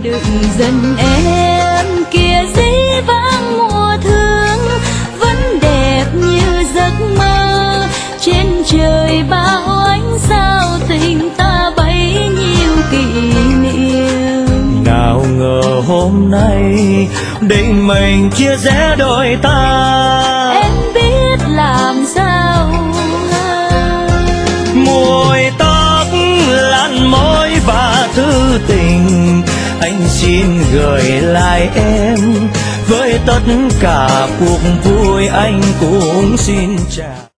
đừng giận em, kia dĩ vãng mùa thương vẫn đẹp như giấc mơ. Trên trời bao ánh sao tình ta bấy nhiêu kỷ niệm. Nào ngờ hôm nay định mình chia rẽ đôi ta. Em biết làm sao Mùi tóc lăn môi và thư tình, anh xin gửi lại em. Với tất cả cuộc vui anh cũng xin chào.